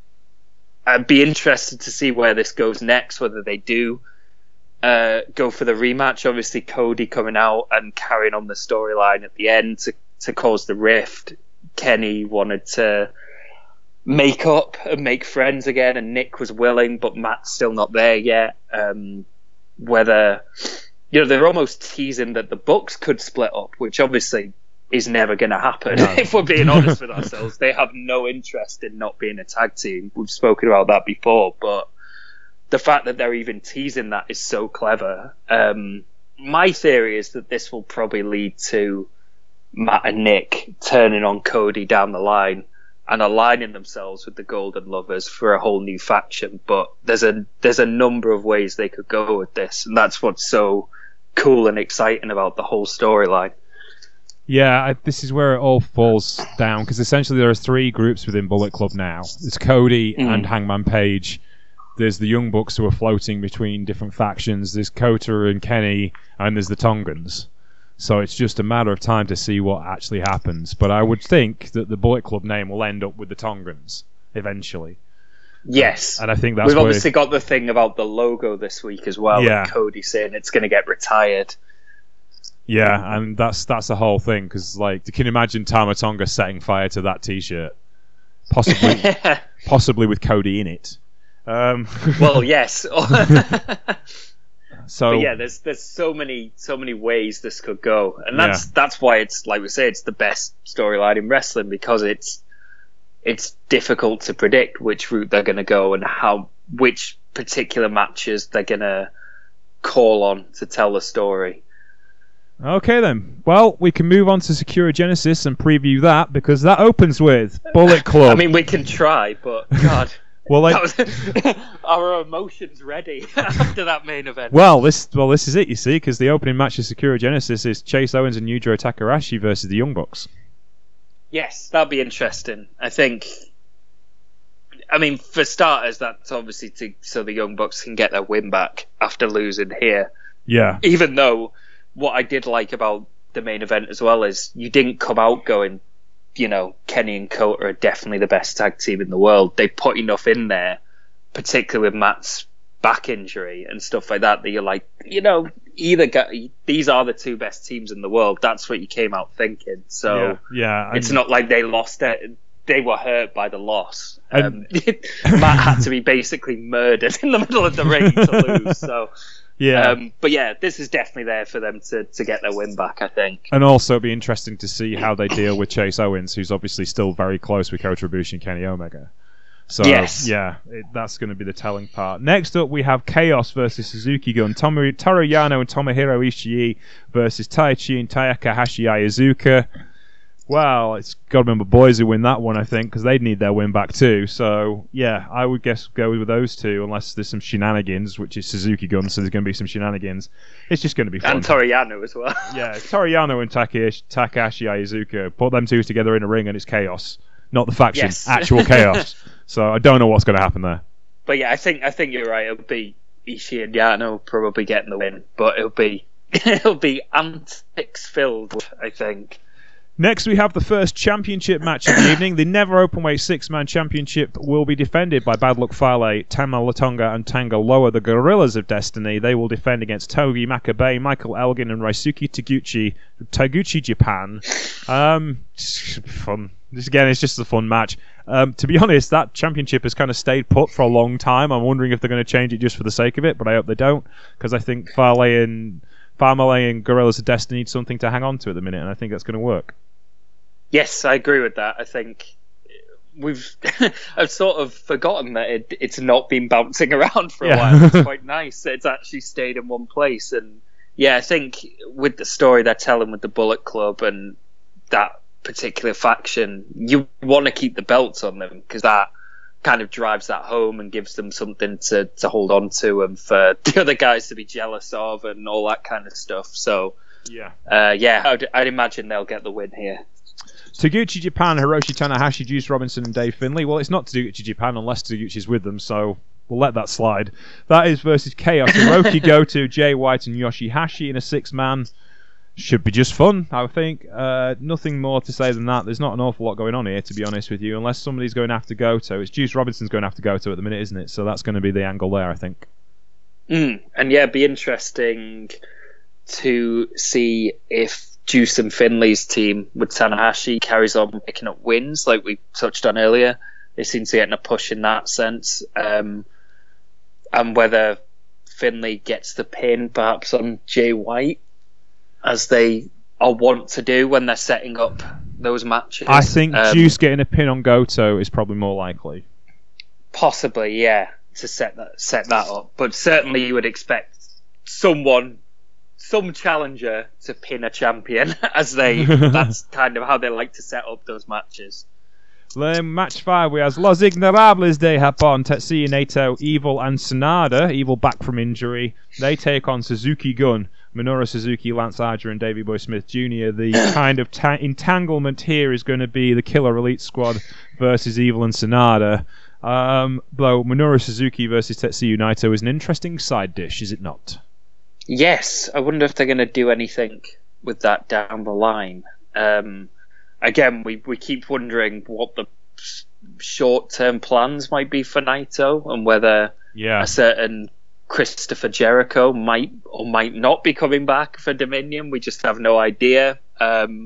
I'd be interested to see where this goes next. Whether they do uh, go for the rematch, obviously Cody coming out and carrying on the storyline at the end to to cause the rift. Kenny wanted to make up and make friends again, and Nick was willing, but Matt's still not there yet. Um, whether, you know, they're almost teasing that the Bucks could split up, which obviously is never going to happen. No. If we're being honest with ourselves, they have no interest in not being a tag team. We've spoken about that before, but the fact that they're even teasing that is so clever. Um, my theory is that this will probably lead to Matt and Nick turning on Cody down the line and aligning themselves with the Golden Lovers for a whole new faction. But there's a there's a number of ways they could go with this, and that's what's so cool and exciting about the whole storyline. yeah. I, this is where it all falls down, because essentially there are three groups within Bullet Club now. There's Cody Mm. and Hangman Page. There's the Young Bucks who are floating between different factions. There's Kota and Kenny, and there's the Tongans. So it's just a matter of time to see what actually happens. But I would think that the Bullet Club name will end up with the Tongans eventually. Yes, And I think that's we've where... obviously got the thing about the logo this week as well. Yeah. And Cody saying it's going to get retired. Yeah, and that's that's the whole thing, because like you can imagine Tama Tonga setting fire to that T-shirt, possibly possibly with Cody in it. Um, Well, yes. so But yeah, there's there's so many so many ways this could go, and that's that's why it's, like we say, it's the best storyline in wrestling, because it's it's difficult to predict which route they're going to go and how which particular matches they're going to call on to tell the story. Okay then. Well, we can move on to Secura Genesis and preview that, because that opens with Bullet Club. I mean, we can try, but God. well, like, That was, our emotions ready after that main event. well, this well this is it. You see, because the opening match of Secura Genesis is Chase Owens and Yujiro Takahashi versus the Young Bucks. Yes, that'd be interesting. I think. I mean, for starters, that's obviously to, so the Young Bucks can get their win back after losing here. Yeah. Even though what I did like about the main event as well is you didn't come out going, you know, Kenny and Kota are definitely the best tag team in the world. They put enough in there, particularly with Matt's back injury and stuff like that, that you're like, you know, either guy, these are the two best teams in the world. That's what you came out thinking. So yeah, yeah, it's not like they lost it. They were hurt by the loss. Um, And- Matt had to be basically murdered in the middle of the ring to lose. So, yeah. um, but yeah, this is definitely there for them to, to get their win back, I think. And also be interesting to see how they deal with Chase Owens, who's obviously still very close with Kota Ibushi and Kenny Omega. So, Yes. yeah, it, that's going to be the telling part. Next up, we have Chaos versus Suzuki Gun. Tomoru, Toru Yano and Tomohiro Ishii versus Taichi and Takahashi Iizuka. Well, it's got to be my boys who win that one, I think, because they'd need their win back too. So, yeah, I would guess go with those two, unless there's some shenanigans, which is Suzuki Gun, so there's going to be some shenanigans. It's just going to be fun. And Toriyano as well. Yeah, Toru Yano and Takahashi, Takahashi Iizuka. Put them two together in a ring and it's chaos. Not the faction, Yes. actual chaos. So I don't know what's going to happen there. But yeah, I think I think you're right. It'll be Ishii and Yano probably getting the win, but it'll be it'll be antics filled, I think. Next, we have the first championship match of the evening. The Never Openweight six-man championship will be defended by Bad Luck Fale, Tama Latonga, and Tanga Loa, the Gorillas of Destiny. They will defend against Togi Makabe, Michael Elgin, and Raisuke Taguchi, Taguchi Japan. Um, fun. This again is just a fun match. Um, to be honest, that championship has kind of stayed put for a long time. I'm wondering if they're going to change it just for the sake of it, but I hope they don't, because I think Fale and Farmale and Gorillas of Destiny need something to hang on to at the minute, and I think that's going to work. Yes, I agree with that. I think we've I've sort of forgotten that it, it's not been bouncing around for a Yeah. while. It's quite nice that it's actually stayed in one place. And yeah, I think with the story they're telling with the Bullet Club and that particular faction, you want to keep the belts on them because that kind of drives that home and gives them something to, to hold on to and for the other guys to be jealous of and all that kind of stuff. So Yeah. uh, yeah, I'd, I'd imagine they'll get the win here. Taguchi Japan, Hiroshi Tanahashi, Juice Robinson, and Dave Finlay. Well, it's not Taguchi Japan unless Taguchi's with them, so we'll let that slide. That is versus Chaos, Hiroki Goto, Jay White, and Yoshihashi in a six-man. Should be just fun, I think. Uh, nothing more to say than that. There's not an awful lot going on here, to be honest with you, unless somebody's going after Goto. It's Juice Robinson's going after Goto at the minute, isn't it? So that's going to be the angle there, I think. Mm. And yeah, it'd be interesting to see if Juice and Finlay's team with Tanahashi carries on picking up wins like we touched on earlier. They seem to be getting a push in that sense. Um, and whether Finlay gets the pin perhaps on Jay White as they are wont to do when they're setting up those matches. I think Um, Juice getting a pin on Goto is probably more likely. Possibly, yeah, to set that set that up. But certainly you would expect someone, some challenger to pin a champion, as they that's kind of how they like to set up those matches. Then match five, we have Los Ignorables de Japón, Tetsuya Naito, Evil, and Sanada. Evil back from injury. They take on Suzuki Gun, Minoru Suzuki, Lance Archer, and Davey Boy Smith Junior The kind of ta- entanglement here is going to be the Killer Elite Squad versus Evil and Sanada. Um, though Minoru Suzuki versus Tetsuya Naito is an interesting side dish, is it not? Yes, I wonder if they're going to do anything with that down the line. Um, again, we we keep wondering what the short-term plans might be for Naito and whether Yeah. a certain Christopher Jericho might or might not be coming back for Dominion. We just have no idea. Um,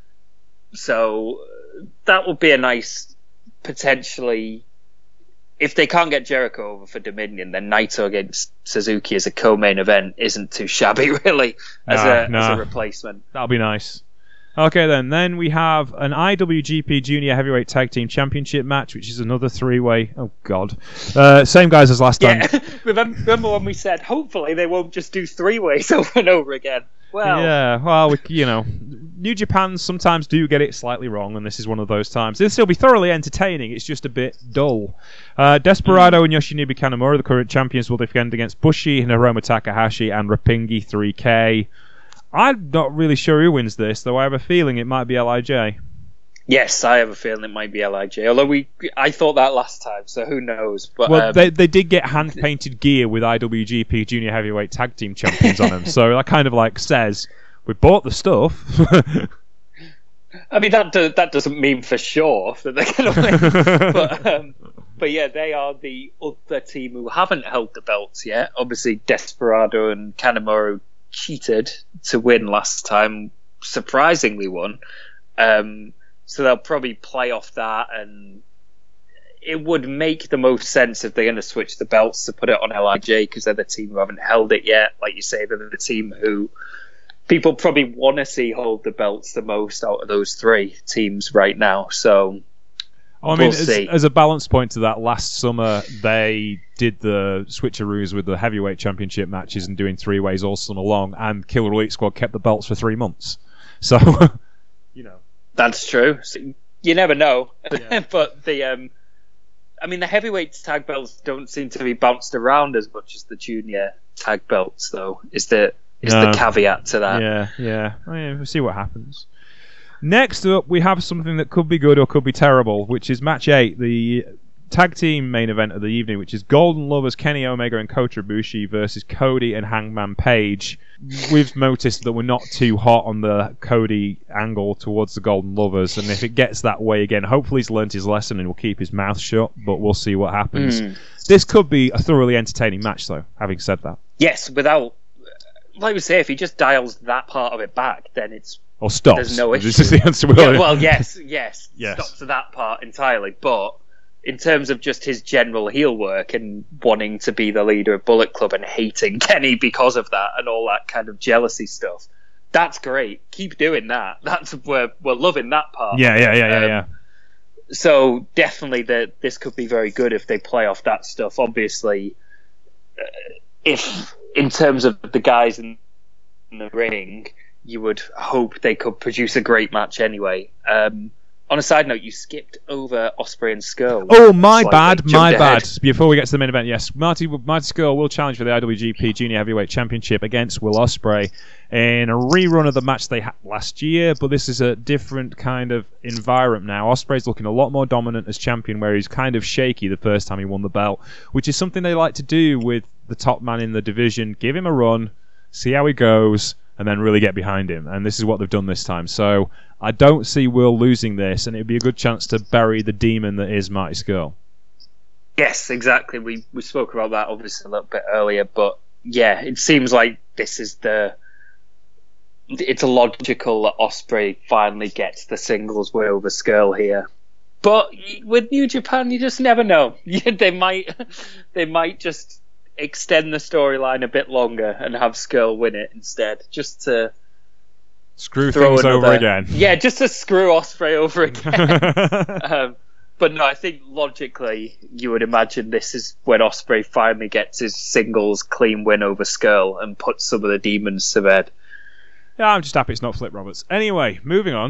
so that would be a nice, potentially, if they can't get Jericho over for Dominion, then Naito against Suzuki as a co-main event isn't too shabby, really, as, Nah, a, nah. as a replacement. That'll be nice. Okay then, then we have an I W G P Junior Heavyweight Tag Team Championship match, which is another three-way. Oh God, uh, same guys as last time. Yeah, remember, remember when we said hopefully they won't just do three ways over and over again? Well, Yeah, well, we, you know, New Japan sometimes do get it slightly wrong, and this is one of those times. It'll still be thoroughly entertaining, it's just a bit dull. Uh, Desperado and Yoshinobu Kanemaru, the current champions, will defend against Bushi, Hiromu Takahashi, and Roppongi three K. I'm not really sure who wins this, though I have a feeling it might be L I J. yes, I have a feeling it might be L I J. Although we, I thought that last time, so who knows? But Well, um, they they did get hand-painted gear with I W G P Junior Heavyweight Tag Team Champions on them, so that kind of like says, we bought the stuff. I mean, that do, that doesn't mean for sure that they're going to win. but um, but yeah, they are the other team who haven't held the belts yet. Obviously, Desperado and Kanemaru cheated to win last time, surprisingly won. Um, so they'll probably play off that, and it would make the most sense if they're going to switch the belts to put it on L I J, because they're the team who haven't held it yet. Like you say, they're the team who people probably want to see hold the belts the most out of those three teams right now. So oh, I mean, we'll as, see. as a balance point to that, last summer they did the switcheroos with the heavyweight championship matches and doing three ways all summer long, and Killer Elite Squad kept the belts for three months. So, you know. That's true. So you never know. Yeah. But the, um, I mean, the heavyweight tag belts don't seem to be bounced around as much as the junior tag belts, though. Is the is No. the caveat to that? Yeah, yeah. I mean, we'll see what happens. Next up, we have something that could be good or could be terrible, which is match eight, the tag team main event of the evening, which is Golden Lovers Kenny Omega and Kota Ibushi versus Cody and Hangman Page. We've noticed that we're not too hot on the Cody angle towards the Golden Lovers, and if it gets that way again, hopefully he's learnt his lesson and will keep his mouth shut, but we'll see what happens. Mm. This could be a thoroughly entertaining match, though, having said that. Yes, without, like we say, if he just dials that part of it back, then it's Or stops. There's no issue. This is the answer. yeah, well, yes, yes, Yes. stop to that part entirely. But in terms of just his general heel work and wanting to be the leader of Bullet Club and hating Kenny because of that and all that kind of jealousy stuff, that's great. Keep doing that. That's we're we're loving that part. Yeah, yeah, yeah, yeah, Um, yeah. So definitely, that this could be very good if they play off that stuff. Obviously, uh, if in terms of the guys in the ring, you would hope they could produce a great match anyway. Um, on a side note, you skipped over Ospreay and Skrull. Oh, my Slightly. bad, Jumped my ahead. bad. Before we get to the main event, yes, Marty Marty Skrull will challenge for the I W G P Junior Heavyweight Championship against Will Ospreay in a rerun of the match they had last year, but this is a different kind of environment now. Ospreay's looking a lot more dominant as champion, where he's kind of shaky the first time he won the belt, which is something they like to do with the top man in the division. Give him a run, see how he goes, and then really get behind him. And this is what they've done this time. So I don't see Will losing this, and it'd be a good chance to bury the demon that is Marty Skrull. Yes, exactly. We we spoke about that obviously a little bit earlier, but yeah, it seems like this is the. It's logical that Ospreay finally gets the singles win over Skrull here. But with New Japan, you just never know. they might, they might just extend the storyline a bit longer and have Skrull win it instead, just to Screw throw things another, over again. Yeah, just to screw Ospreay over again. um, but no, I think logically you would imagine this is when Ospreay finally gets his singles clean win over Skrull and puts some of the demons to bed. Yeah, I'm just happy it's not Flip Roberts. Anyway, moving on.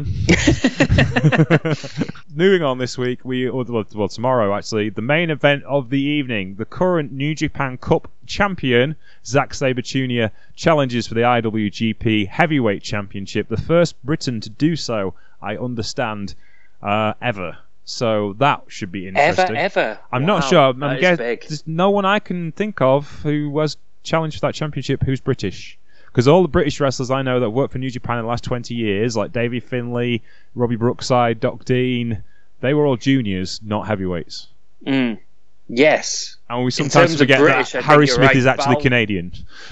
Moving on this week, we or, well, well tomorrow actually, the main event of the evening, the current New Japan Cup champion Zack Sabre Junior challenges for the I W G P Heavyweight Championship, the first Briton to do so, I understand, uh, ever. So that should be interesting. Ever, ever. I'm Wow, not sure. I'm that is guess, big. there's no one I can think of who was challenged for that championship who's British. Because all the British wrestlers I know that worked for New Japan in the last twenty years, like Davey Finlay, Robbie Brookside, Doc Dean, they were all juniors, not heavyweights. Mm. Yes. And we In sometimes terms of forget British, I that think Harry you're Smith right. is actually Val- Canadian.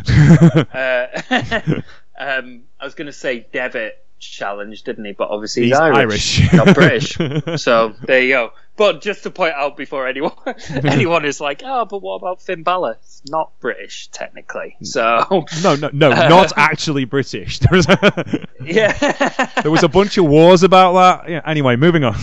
Uh, um, I was going to say Devitt challenged, didn't he? But obviously he's, He's Irish, Irish. not British. So there you go. But just to point out before anyone anyone is like, oh, but what about Finn Balor? It's not British technically. So no, no, no, not actually British. There was a, yeah, there was a bunch of wars about that. Yeah, anyway, moving on.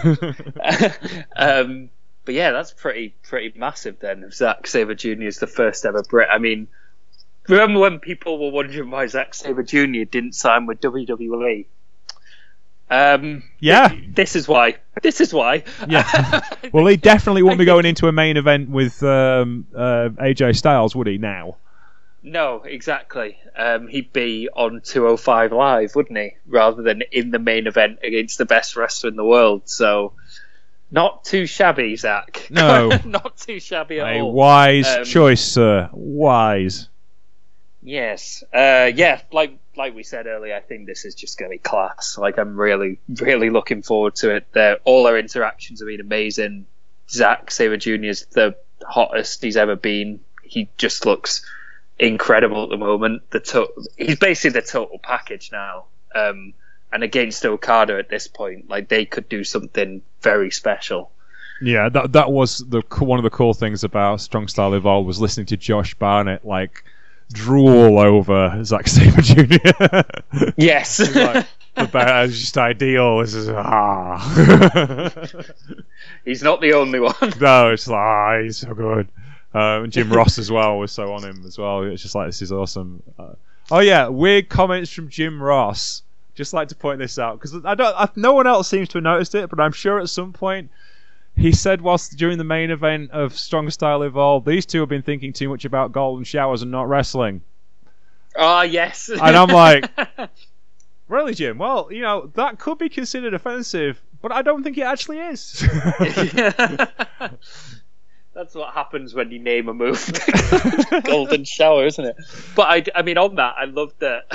um, but yeah, that's pretty pretty massive. Then if Zack Sabre Junior is the first ever Brit. I mean, remember when people were wondering why Zack Sabre Junior didn't sign with W W E? Um, Yeah. th- this is why. This is why. Yeah. Well, he definitely wouldn't be going into a main event with um, uh, A J Styles, would he, now? No, exactly. Um, he'd be on two oh five Live, wouldn't he? Rather than in the main event against the best wrestler in the world. So, not too shabby, Zach. No. Not too shabby at A all. wise Um, choice, sir. Wise. Yes. Uh, yeah, like like we said earlier, I think this is just going to be class. Like, I'm really, really looking forward to it. They're, all our interactions have been amazing. Zack Sabre Junior is the hottest he's ever been. He just looks incredible at the moment. The to- he's basically the total package now. Um, and against Okada at this point, like they could do something very special. Yeah, that that was the one of the cool things about Strong Style Evolved was listening to Josh Barnett like drool over Zack Sabre Junior Yes, like, the bear is just ideal. This is ah. He's not the only one. No, it's like ah, he's so good. Um, Jim Ross as well was so on him as well. It's just like this is awesome. Uh, oh yeah, weird comments from Jim Ross. Just like to point this out because I don't. I, no one else seems to have noticed it, but I'm sure at some point he said whilst during the main event of Strong Style Evolved, these two have been thinking too much about golden showers and not wrestling. Ah, yes. And I'm like, really, Jim? Well, you know that could be considered offensive, but I don't think it actually is. That's what happens when you name a move golden shower, isn't it? But I, I mean, on that, I loved that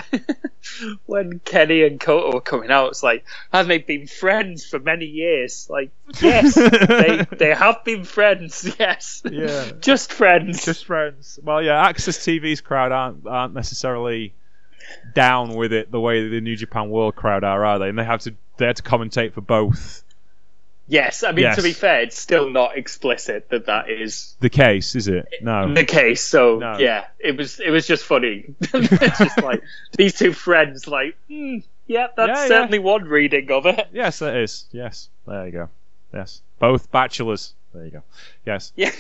when Kenny and Kota were coming out, it's like, have they been friends for many years? Like, yes, they they have been friends, yes. Yeah. Just friends. Just friends. Well, yeah, Access T V's crowd aren't aren't necessarily down with it the way the New Japan World crowd are, are they? And they have to they have to commentate for both. Yes, I mean, yes. to be fair, it's still not explicit that that is the case, is it? No. The case, so no. yeah, it was it was just funny. It's just like, these two friends, like, mm, yeah, that's yeah, certainly yeah. one reading of it. Yes, that is. Yes. There you go. Yes. Both bachelors. There you go. Yes. Yeah.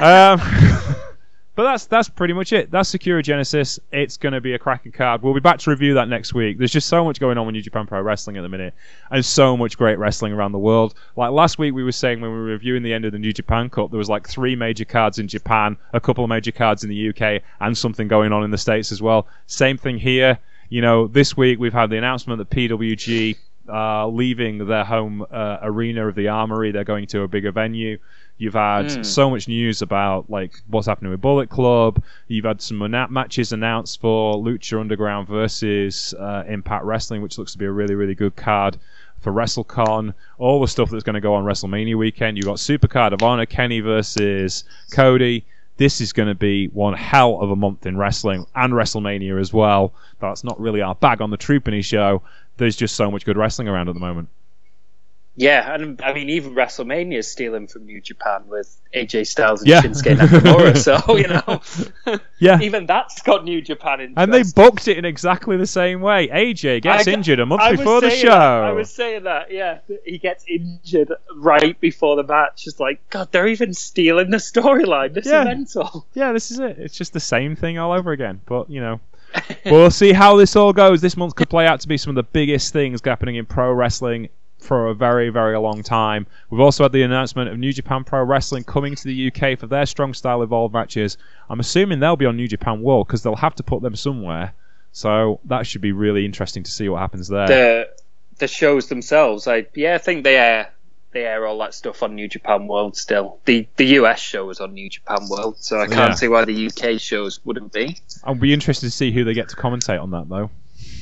um, but that's that's pretty much it. That's Sakura Genesis. It's going to be a cracking card. We'll be back to review that next week. There's just so much going on with New Japan Pro Wrestling at the minute, and so much great wrestling around the world. Like last week, we were saying when we were reviewing the end of the New Japan Cup, there was like three major cards in Japan, a couple of major cards in the U K, and something going on in the States as well. Same thing here. You know, this week we've had the announcement that P W G are leaving their home uh, arena of the Armory. They're going to a bigger venue. You've had mm. so much news about like what's happening with Bullet Club. You've had some ana- matches announced for Lucha Underground versus uh, Impact Wrestling, which looks to be a really, really good card for WrestleCon. All the stuff that's going to go on WrestleMania weekend. You've got Supercard of Honor, Kenny versus Cody. This is going to be one hell of a month in wrestling, and WrestleMania as well. That's not really our bag on the Troopany show. There's just so much good wrestling around at the moment. Yeah, and I mean, even WrestleMania is stealing from New Japan with A J Styles and yeah. Shinsuke Nakamura, so, you know, yeah. even that's got New Japan interest. And they booked it in exactly the same way. A J gets I, injured a month I before the show. That. I was saying that, yeah. He gets injured right before the match. It's like, God, they're even stealing the storyline. This yeah. is mental. Yeah, this is it. It's just the same thing all over again. But, you know, we'll see how this all goes. This month could play out to be some of the biggest things happening in pro wrestling for a very, very long time. We've also had the announcement of New Japan Pro Wrestling coming to the U K for their Strong Style Evolved matches. I'm assuming they'll be on New Japan World because they'll have to put them somewhere. So that should be really interesting to see what happens there. The the shows themselves, I yeah, I think they air they air all that stuff on New Japan World still. The the U S show is on New Japan World, so I can't yeah. see why the U K shows wouldn't be. I'll be interested to see who they get to commentate on that though.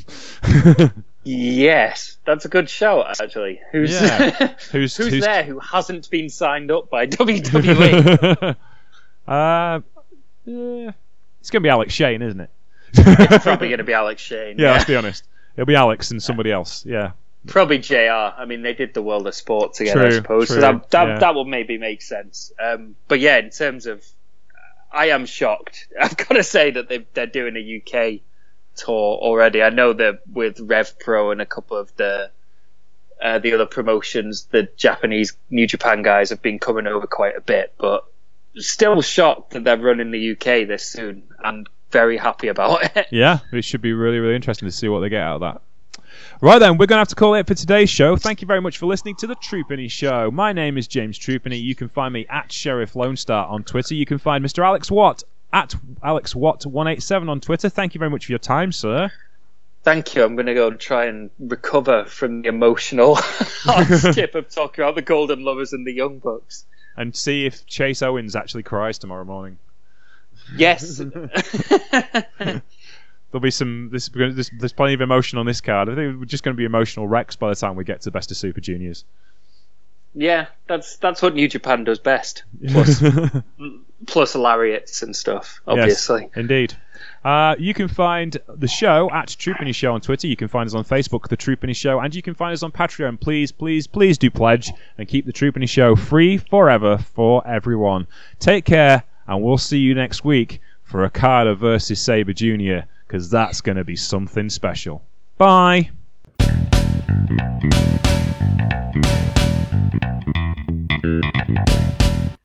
Yes, that's a good shout, actually. Who's yeah. who's, who's, who's there who hasn't been signed up by W W E? uh, yeah. It's going to be Alex Shane, isn't it? It's probably going to be Alex Shane. Yeah, yeah, let's be honest. It'll be Alex and somebody else, yeah. Probably J R. I mean, they did the World of Sport together, true, I suppose. True, so that that, yeah. that will maybe make sense. Um, but yeah, in terms of... I am shocked. I've got to say that they they're doing a U K tour already. I know that with Rev Pro and a couple of the uh, the other promotions, the Japanese New Japan guys have been coming over quite a bit, but still shocked that they're running the U K this soon, and very happy about it. Yeah, it should be really, really interesting to see what they get out of that. Right then, we're going to have to call it for today's show. Thank you very much for listening to the Troopany Show. My name is James Troopany. You can find me at Sheriff Lone Star on Twitter. You can find Mister Alex Watt at Alex Watt one eight seven on Twitter. Thank you very much for your time, sir. Thank you. I'm going to go and try and recover from the emotional tip of talking about the Golden Lovers and the Young Bucks. And see if Chase Owens actually cries tomorrow morning. Yes. There'll be some. This, there's, there's plenty of emotion on this card. I think we're just going to be emotional wrecks by the time we get to Best of Super Juniors. Yeah, that's that's what New Japan does best. Plus, plus lariats and stuff, obviously. Yes, indeed. Uh, you can find the show at Troopany Show on Twitter. You can find us on Facebook, The Troopany Show, and you can find us on Patreon. Please, please, please do pledge and keep The Troopany Show free forever for everyone. Take care, and we'll see you next week for Okada versus Sabre Junior, because that's going to be something special. Bye!